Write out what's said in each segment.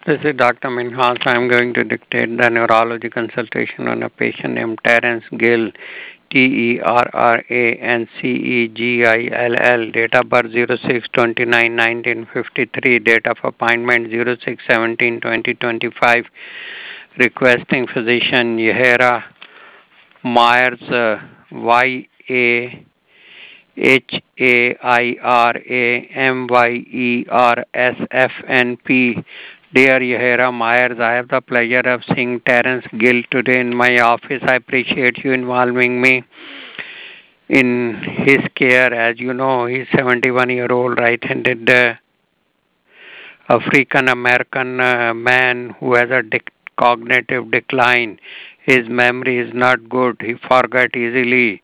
This is Dr. Minhas. I am going to dictate the neurology consultation on a patient named Terence Gill, Terrancegillll, date of birth 06/29/1953, date of appointment 06/17/2025, requesting physician Yehera Myers, YAHAIRAMYERSFNP. Dear Yehera Myers, I have the pleasure of seeing Terence Gill today in my office. I appreciate you involving me in his care. As you know, he's 71-year-old right-handed African American man who has a cognitive decline. His memory is not good. He forgets easily.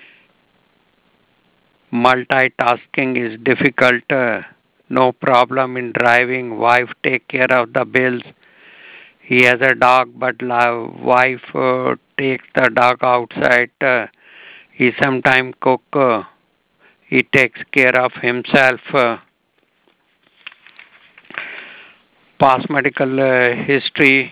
Multitasking is difficult. No problem in driving. Wife take care of the bills. He has a dog, but wife takes the dog outside. He sometimes cook. He takes care of himself. Past medical history.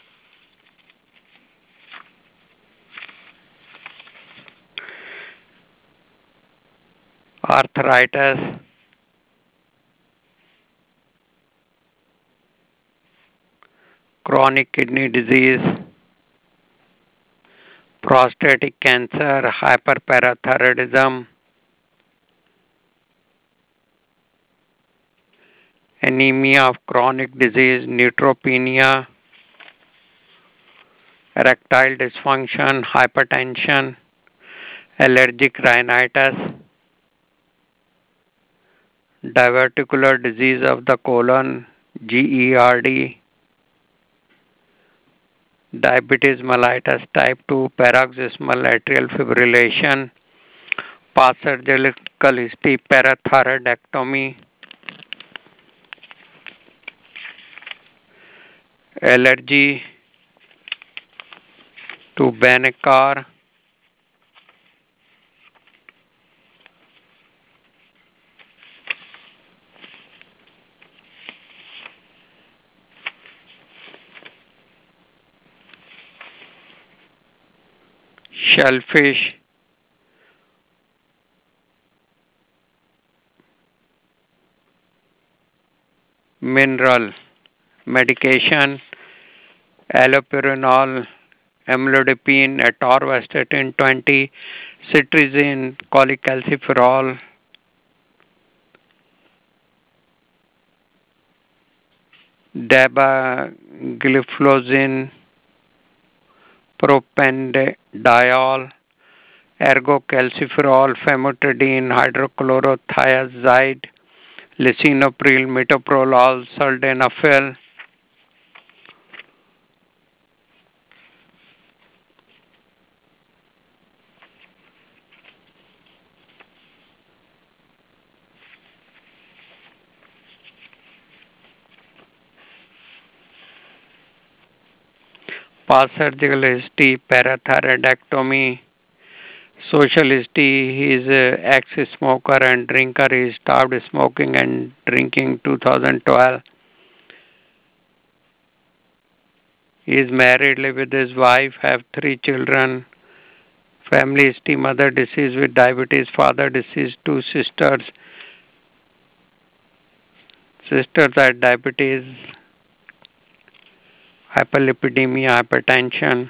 Arthritis. Chronic kidney disease. Prostatic cancer. Hyperparathyroidism. Anemia of chronic disease. Neutropenia. Erectile dysfunction. Hypertension. Allergic rhinitis. Diverticular disease of the colon, GERD, diabetes mellitus type 2, paroxysmal atrial fibrillation, past surgical history, parathyroidectomy, allergy to Benicar, shellfish, mineral, medication, allopurinol, amlodipine, atorvastatin 20, cetirizine, cholecalciferol, dapagliflozin, propanediol, ergocalciferol, famotidine, hydrochlorothiazide, lisinopril, metoprolol, sildenafil, past surgical history, parathyroidectomy, social history. He is an ex-smoker and drinker. He stopped smoking and drinking 2012. He is married, live with his wife, have 3 children. Family history, mother deceased with diabetes, father deceased, 2 sisters. Sisters had diabetes, hyperlipidemia, hypertension.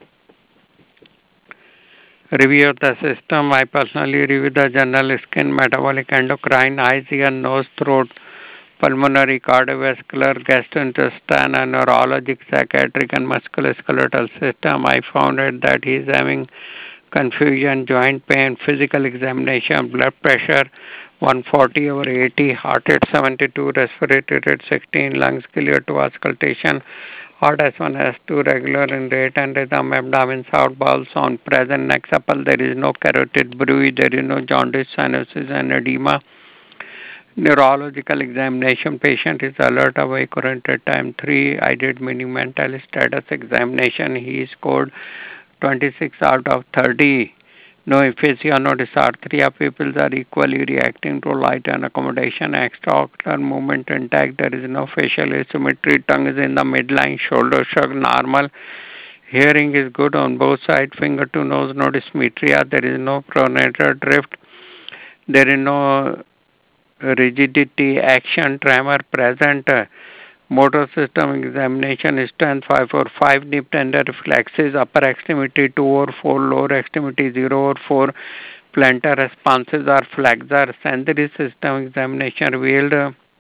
Review of the system. I personally review the general skin, metabolic, endocrine, eyes, ear, nose, throat, pulmonary, cardiovascular, gastrointestinal, and neurologic, psychiatric, and musculoskeletal system. I found out that he is having confusion, joint pain, physical examination, blood pressure 140/80, heart rate 72, respiratory rate 16, lungs clear to auscultation, heart S1, S2 regular in rate and rhythm, abdomen, south bowel sound, present neck supple, there is no carotid bruit, there is no jaundice, cyanosis, and edema. Neurological examination, patient is alert, awake, oriented, time 3. I did mini mental status examination. He scored 26 out of 30. No aphasia, no dysarthria. People are equally reacting to light and accommodation. Extraocular movement intact. There is no facial asymmetry. Tongue is in the midline. Shoulder shrug normal. Hearing is good on both sides. Finger to nose, no dysmetria. There is no pronator drift. There is no rigidity, action, tremor present. Motor system examination strength 5 or 5 nip tender reflexes, upper extremity 2 or 4, lower extremity 0 or 4. Plantar responses are flexor. Sensory system examination revealed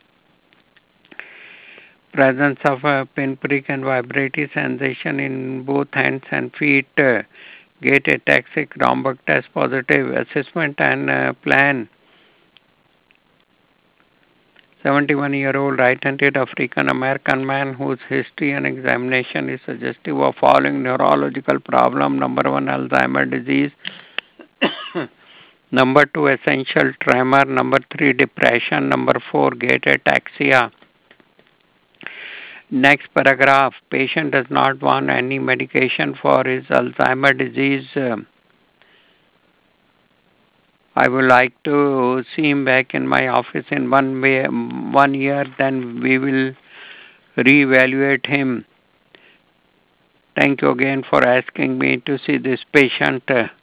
presence of a pinprick and vibratory sensation in both hands and feet. Gait ataxic, Romberg test positive. Assessment and plan. 71-year-old right-handed African American man whose history and examination is suggestive of following neurological problem. Number 1, Alzheimer's disease. Number 2, essential tremor. Number 3, depression. Number 4, gait ataxia. Next paragraph. Patient does not want any medication for his Alzheimer's disease. I would like to see him back in my office in 1 year, then we will reevaluate him. Thank you again for asking me to see this patient.